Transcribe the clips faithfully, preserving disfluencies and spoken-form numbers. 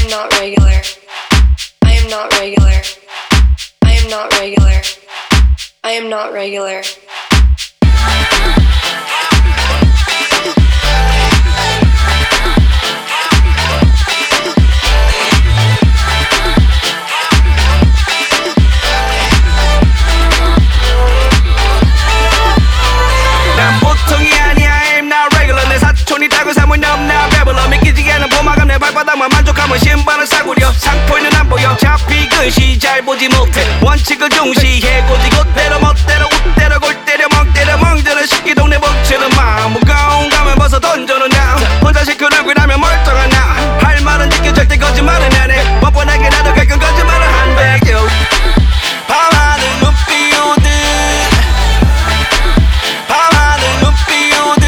am not regular. I am not regular. I am not regular. I am not regular. 난 보통이 아니야. I am not regular. 내 사촌이 따고 사물 넘나 배불러. 믿기지 않은 포만감 내 발바닥만 만족하면 신발은 싸구려. 상포는 안 보여. 잡히근 시잘 보지 못해. 원칙을 중시해. 고지 곧대로 멋대로 웃대로 골 때려 멍 때려 멍들어 쉽게 동네 복치는 마음 무거운 감을 벗어 던져놓은 나 혼자 시끄러고 나면 멀쩡한 나 할 말은 지켜 절대 거짓말은 안해 뻔뻔하게 나도 가끔 거짓말은 한대 밤하늘 눈 비우듯 밤하늘 눈 비우듯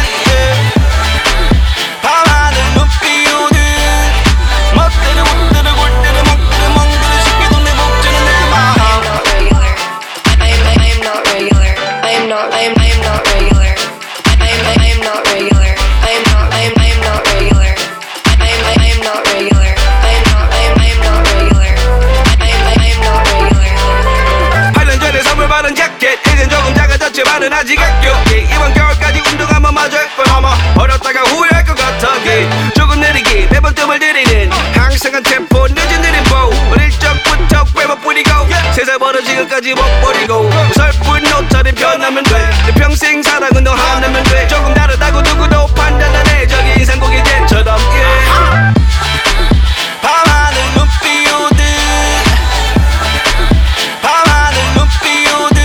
밤하늘 눈 비우듯 멋대로 웃대로 골 때려 멍 때려 멍들어 쉽게 동네 복치는 내 마음 I am not regular. I am not. I am. I am not regular. I am. I am not regular. I am not. I am. I am not regular. I am. I am not regular. I am not. I am. I am not regular. I am. I am not regular. 팔 년 전에 선물 받은 자켓 이젠 조금 작아졌지만은 아직 아껴 yeah, 이번 겨울까지 운동 한번 마저 할걸 아마 버렸다가 후회할 것 같아 yeah. 조금 느리게 매번 뜸을 들이는 항상한 템포 늦은 느린 보 어릴 적부터 빼못 뿌리고 세살 버릇 지금까지 못 버리고 설픈 옷차림 변하면 돼내 평생 사랑은 너 하나면 돼 조금 다르다고 누구도 판단 안 해 저기 인상고기 젠처럼 yeah. 밤하늘 눈 비우듯 밤하늘 눈 비우듯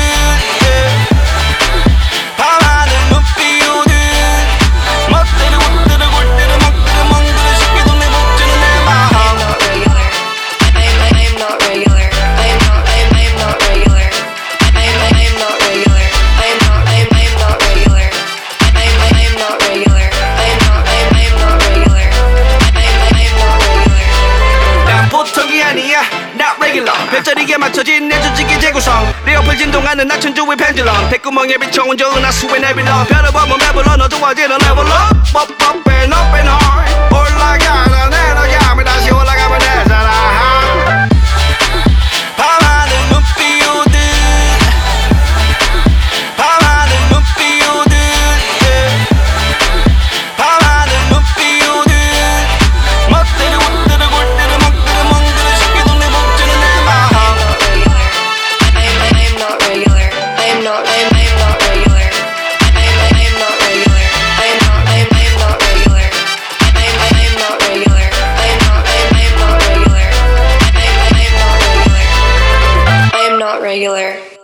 밤하늘 눈 비우듯 멋대로 웃대로 골 때려 멍때려 멍들어 쉽게 동네 복주는 내 마음 I am not regular. I am. I am not regular. I am. I am not regular. I am. I am. I am not regular. I am. I am not regular. I am not. I am. I am not regular. I am. I am not regular. 난 보통이 아니야 not regular 별자리에 맞춰진 내 조직의 재구성 리어플 진동하는 낙천주의 펜듈럼 백구멍에 비춰온 저 은하수의 네빌럼 별을 보면 배불러 너 좋아지는 레벨러 뻑뻑 뺀 up and hard 올라가는 내려가면 다시 올라가면 되잖아 밤하늘 눈 비우듯 밤하늘 눈 비우듯 밤하늘 눈 비우듯 멋대로 웃대로 골 때려 멍 때려 멍들어 쉽게 동네 복주는 내 마음 I am. I am not regular. I am not. I am. I am not regular. I am. I am not regular. I am not. I am. I am not regular. I am. I am not regular. I am not. I am. I am not regular. I am. I am not regular. I am not regular.